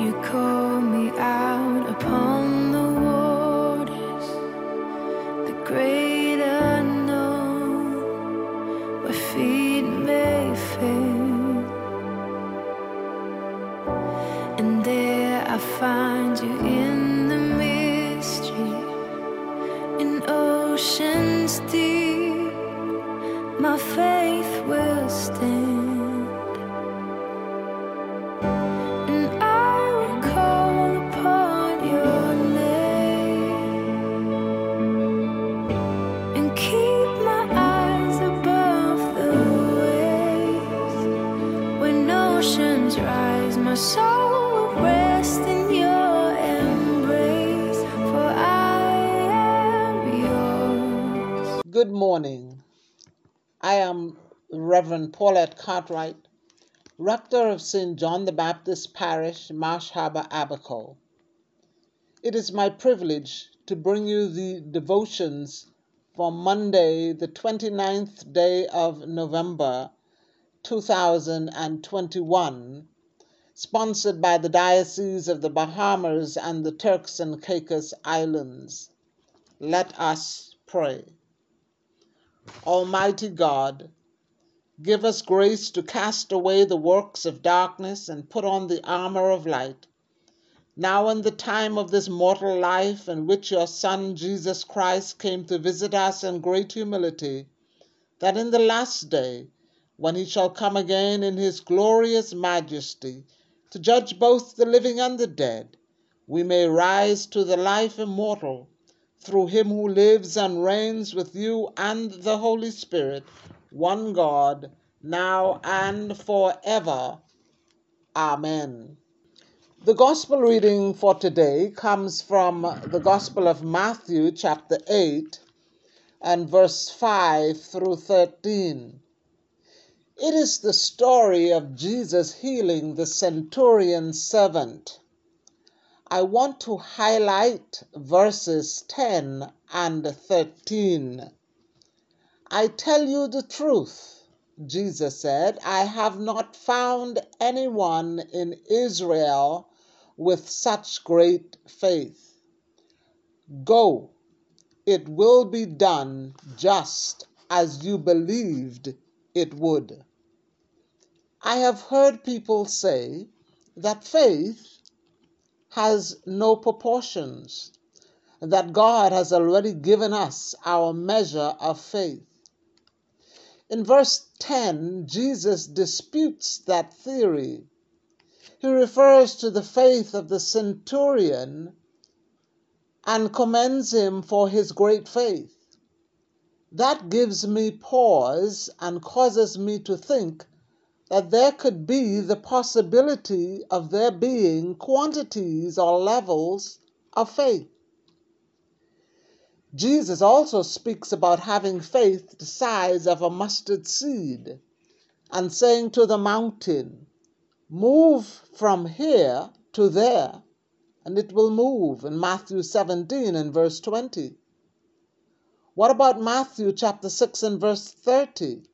You call me out upon the waters, the great unknown, where feet may fail. And there I find you in the mystery, in oceans deep. My faith will stand. My soul will rest in your embrace, for I am yours. Good morning. I am Reverend Paulette Cartwright, Rector of St. John the Baptist Parish, Marsh Harbor, Abaco. It is my privilege to bring you the devotions for Monday, the 29th day of November, 2021, sponsored by the Diocese of the Bahamas and the Turks and Caicos Islands. Let us pray. Almighty God, give us grace to cast away the works of darkness and put on the armor of light. Now in the time of this mortal life in which your Son Jesus Christ came to visit us in great humility, that in the last day, when he shall come again in his glorious majesty, to judge both the living and the dead, we may rise to the life immortal through him who lives and reigns with you and the Holy Spirit, one God, now and forever. Amen. The gospel reading for today comes from the Gospel of Matthew, chapter 8, and verse 5 through 13. It is the story of Jesus healing the centurion's servant. I want to highlight verses 10 and 13. I tell you the truth, Jesus said, I have not found anyone in Israel with such great faith. Go, it will be done just as you believed it would. I have heard people say that faith has no proportions, that God has already given us our measure of faith. In verse 10, Jesus disputes that theory. He refers to the faith of the centurion and commends him for his great faith. That gives me pause and causes me to think that there could be the possibility of there being quantities or levels of faith. Jesus also speaks about having faith the size of a mustard seed and saying to the mountain, move from here to there, and it will move, in Matthew 17 and verse 20. What about Matthew chapter 6 and verse 30?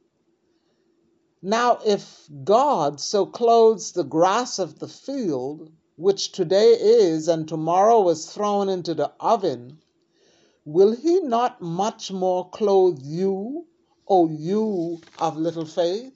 Now, if God so clothes the grass of the field, which today is and tomorrow is thrown into the oven, will he not much more clothe you, O you of little faith?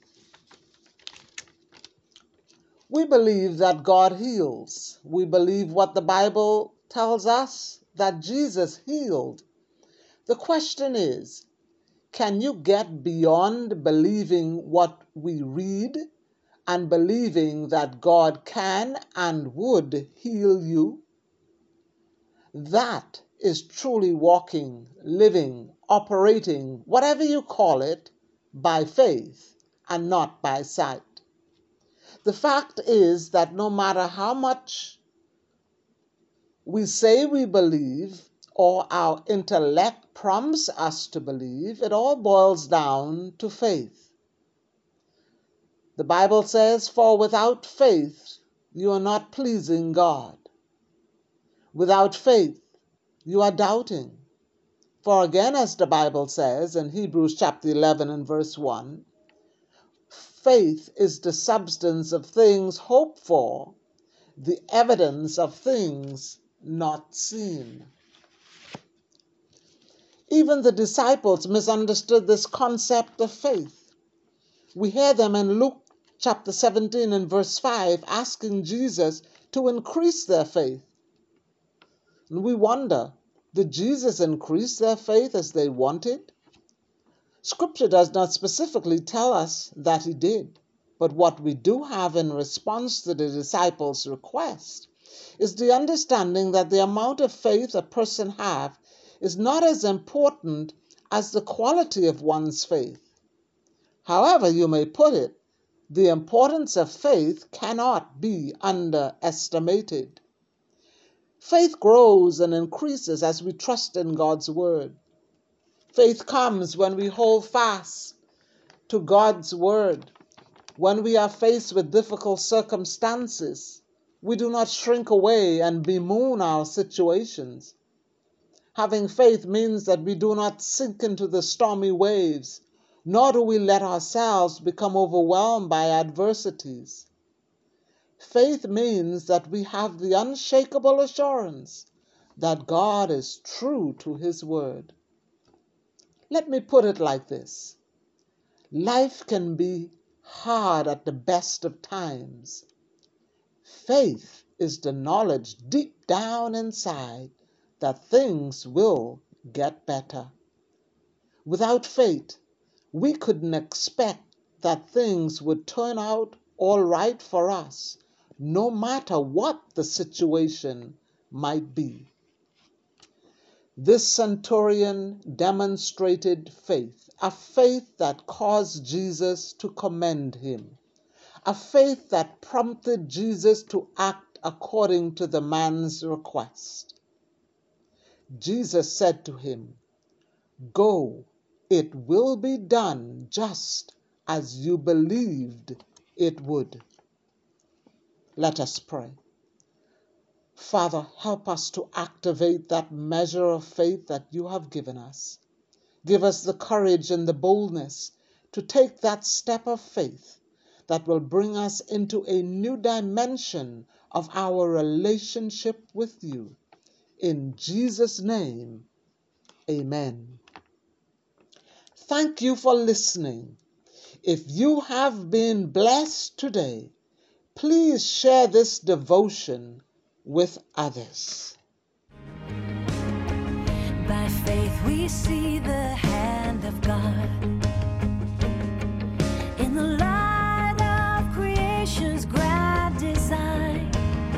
We believe that God heals. We believe what the Bible tells us, that Jesus healed. The question is, can you get beyond believing what we read and believing that God can and would heal you? That is truly walking, living, operating, whatever you call it, by faith and not by sight. The fact is that no matter how much we say we believe or our intellect prompts us to believe, it all boils down to faith. The Bible says, for without faith you are not pleasing God. Without faith you are doubting. For again, as the Bible says in Hebrews chapter 11 and verse 1, faith is the substance of things hoped for, the evidence of things not seen. Even the disciples misunderstood this concept of faith. We hear them in Luke chapter 17 and verse 5 asking Jesus to increase their faith. And we wonder, did Jesus increase their faith as they wanted? Scripture does not specifically tell us that he did, but what we do have in response to the disciples' request is the understanding that the amount of faith a person has is not as important as the quality of one's faith. However you may put it, the importance of faith cannot be underestimated. Faith grows and increases as we trust in God's word. Faith comes when we hold fast to God's word. When we are faced with difficult circumstances, we do not shrink away and bemoan our situations. Having faith means that we do not sink into the stormy waves, nor do we let ourselves become overwhelmed by adversities. Faith means that we have the unshakable assurance that God is true to his word. Let me put it like this. Life can be hard at the best of times. Faith is the knowledge deep down inside that things will get better. Without faith, we couldn't expect that things would turn out all right for us, no matter what the situation might be. This centurion demonstrated faith, a faith that caused Jesus to commend him, a faith that prompted Jesus to act according to the man's request. Jesus said to him, "Go, it will be done just as you believed it would." Let us pray. Father, help us to activate that measure of faith that you have given us. Give us the courage and the boldness to take that step of faith that will bring us into a new dimension of our relationship with you. In Jesus' name, amen. Thank you for listening. If you have been blessed today, please share this devotion with others. By faith we see the hand of God in the light of creation's grand design,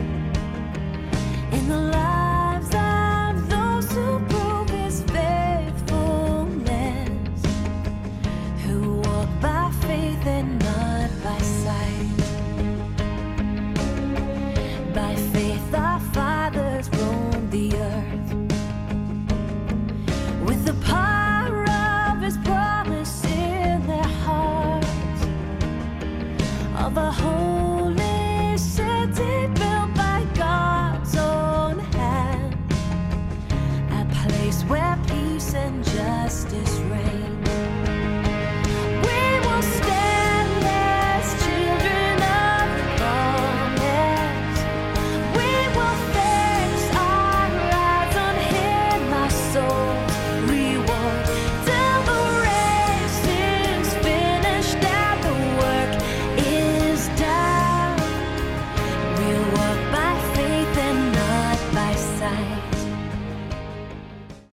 in the lives of those who prove his faithfulness, who walk by faith and not by sight. By faith our fathers roamed the earth with the power of his promise in their hearts, of a holy city built